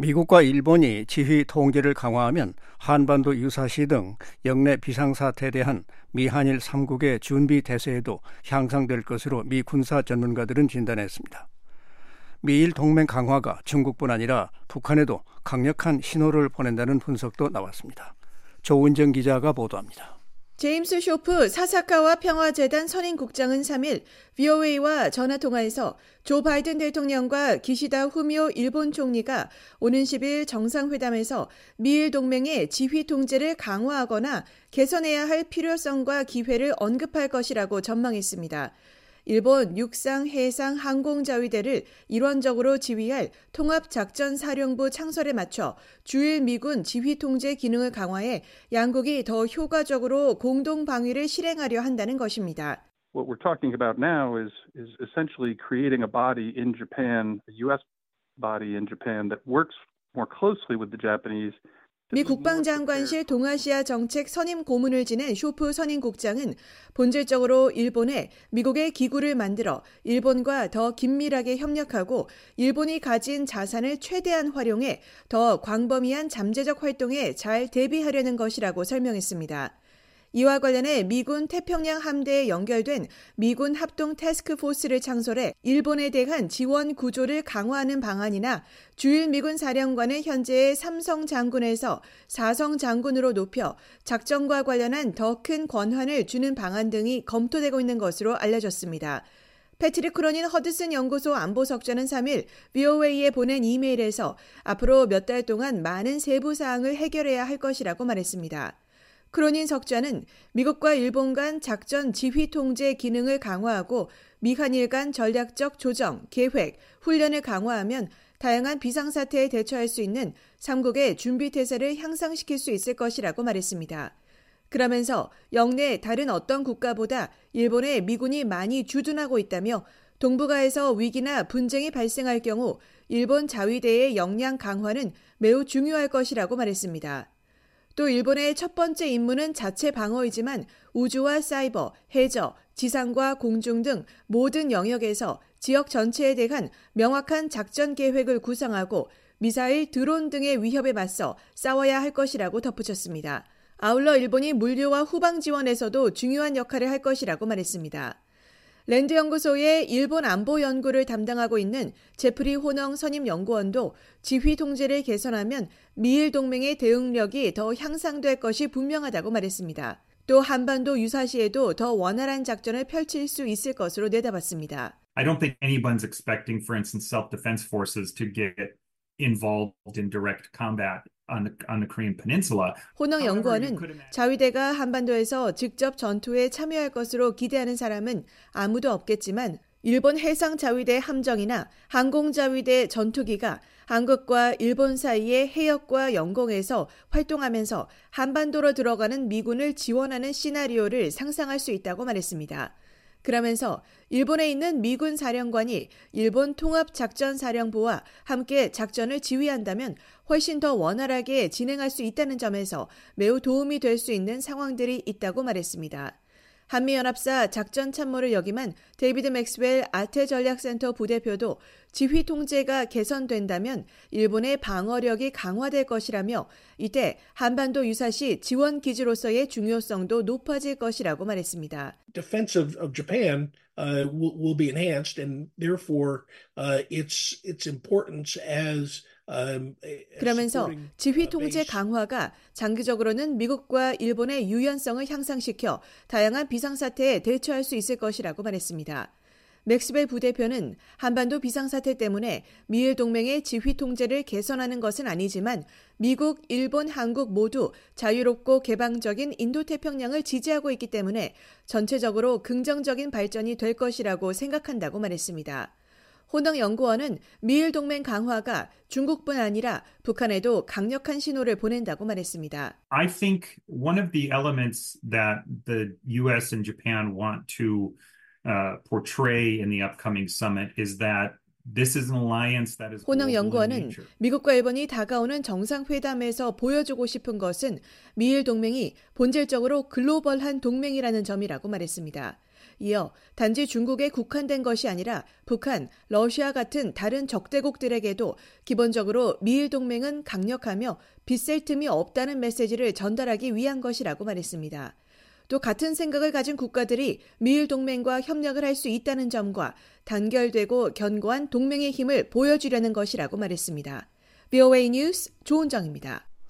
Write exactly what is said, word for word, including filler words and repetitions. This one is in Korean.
미국과 일본이 지휘 통제를 강화하면 한반도 유사시 등 영내 비상사태에 대한 미한일 삼국의 준비 태세에도 향상될 것으로 미 군사 전문가들은 진단했습니다. 미일 동맹 강화가 중국뿐 아니라 북한에도 강력한 신호를 보낸다는 분석도 나왔습니다. 조은정 기자가 보도합니다. 제임스 쇼프 사사카와 평화재단 선임국장은 삼 일 브이오에이와 전화통화에서 조 바이든 대통령과 기시다 후미오 일본 총리가 오는 십 일 정상회담에서 미일 동맹의 지휘 통제를 강화하거나 개선해야 할 필요성과 기회를 언급할 것이라고 전망했습니다. 일본 육상, 해상, 항공자위대를 일원적으로 지휘할 통합작전사령부 창설에 맞춰 주일 미군 지휘통제 기능을 강화해 양국이 더 효과적으로 공동방위를 실행하려 한다는 것입니다. What we're talking about now is, is essentially creating a body in Japan, a U S body in Japan that works more closely with the Japanese. 미 국방장관실 동아시아 정책 선임 고문을 지낸 쇼프 선임국장은 본질적으로 일본에 미국의 기구를 만들어 일본과 더 긴밀하게 협력하고 일본이 가진 자산을 최대한 활용해 더 광범위한 잠재적 활동에 잘 대비하려는 것이라고 설명했습니다. 이와 관련해 미군 태평양 함대에 연결된 미군 합동 태스크포스를 창설해 일본에 대한 지원 구조를 강화하는 방안이나 주일 미군 사령관을 현재의 삼성 장군에서 사성 장군으로 높여 작전과 관련한 더 큰 권한을 주는 방안 등이 검토되고 있는 것으로 알려졌습니다. 패트릭 크로닌 허드슨 연구소 안보석자는 삼 일 브이오에이에 보낸 이메일에서 앞으로 몇 달 동안 많은 세부 사항을 해결해야 할 것이라고 말했습니다. 크로닌 석자는 미국과 일본 간 작전 지휘 통제 기능을 강화하고 미한일 간 전략적 조정, 계획, 훈련을 강화하면 다양한 비상사태에 대처할 수 있는 삼국의 준비태세를 향상시킬 수 있을 것이라고 말했습니다. 그러면서 영내 다른 어떤 국가보다 일본에 미군이 많이 주둔하고 있다며 동북아에서 위기나 분쟁이 발생할 경우 일본 자위대의 역량 강화는 매우 중요할 것이라고 말했습니다. 또 일본의 첫 번째 임무는 자체 방어이지만 우주와 사이버, 해저, 지상과 공중 등 모든 영역에서 지역 전체에 대한 명확한 작전 계획을 구상하고 미사일, 드론 등의 위협에 맞서 싸워야 할 것이라고 덧붙였습니다. 아울러 일본이 물류와 후방 지원에서도 중요한 역할을 할 것이라고 말했습니다. 랜드 연구소의 일본 안보 연구를 담당하고 있는 제프리 호능 선임 연구원도 지휘 통제를 개선하면 미일 동맹의 대응력이 더 향상될 것이 분명하다고 말했습니다. 또 한반도 유사시에도 더 원활한 작전을 펼칠 수 있을 것으로 내다봤습니다. I don't think anyone's expecting, for instance, self-defense forces to get involved in direct combat. On the, on the Korean Peninsula. 호능 연구원은 자위대가 한반도에서 직접 전투에 참여할 것으로 기대하는 사람은 아무도 없겠지만 일본 해상 자위대 함정이나 항공 자위대 전투기가 한국과 일본 사이의 해역과 영공에서 활동하면서 한반도로 들어가는 미군을 지원하는 시나리오를 상상할 수 있다고 말했습니다. 그러면서 일본에 있는 미군 사령관이 일본 통합작전사령부와 함께 작전을 지휘한다면 훨씬 더 원활하게 진행할 수 있다는 점에서 매우 도움이 될 수 있는 상황들이 있다고 말했습니다. 한미연합사 작전참모를 역임한 데이비드 맥스웰 아태전략센터 부대표도 지휘 통제가 개선된다면 일본의 방어력이 강화될 것이라며 이때 한반도 유사시 지원 기지로서의 중요성도 높아질 것이라고 말했습니다. Defense of, of Japan uh, will, will be enhanced, and therefore uh, its its importance as 그러면서 지휘 통제 강화가 장기적으로는 미국과 일본의 유연성을 향상시켜 다양한 비상사태에 대처할 수 있을 것이라고 말했습니다. 맥스웰 부대표는 한반도 비상사태 때문에 미일 동맹의 지휘 통제를 개선하는 것은 아니지만 미국, 일본, 한국 모두 자유롭고 개방적인 인도태평양을 지지하고 있기 때문에 전체적으로 긍정적인 발전이 될 것이라고 생각한다고 말했습니다. 호능 연구원은 미일 동맹 강화가 중국뿐 아니라 북한에도 강력한 신호를 보낸다고 말했습니다. I think one of the elements that the U S and Japan want to uh, portray in the upcoming summit is that this is an alliance that is 호능 global in 연구원은 nature. 미국과 일본이 다가오는 정상회담에서 보여주고 싶은 것은 미일 동맹이 본질적으로 글로벌한 동맹이라는 점이라고 말했습니다. 이어 단지 중국에 국한된 것이 아니라 북한, 러시아 같은 다른 적대국들에게도 기본적으로 미일 동맹은 강력하며 빗셀 틈이 없다는 메시지를 전달하기 위한 것이라고 말했습니다. 또 같은 생각을 가진 국가들이 미일 동맹과 협력을 할 수 있다는 점과 단결되고 견고한 동맹의 힘을 보여주려는 것이라고 말했습니다. 브이오에이 뉴스 조은정입니다.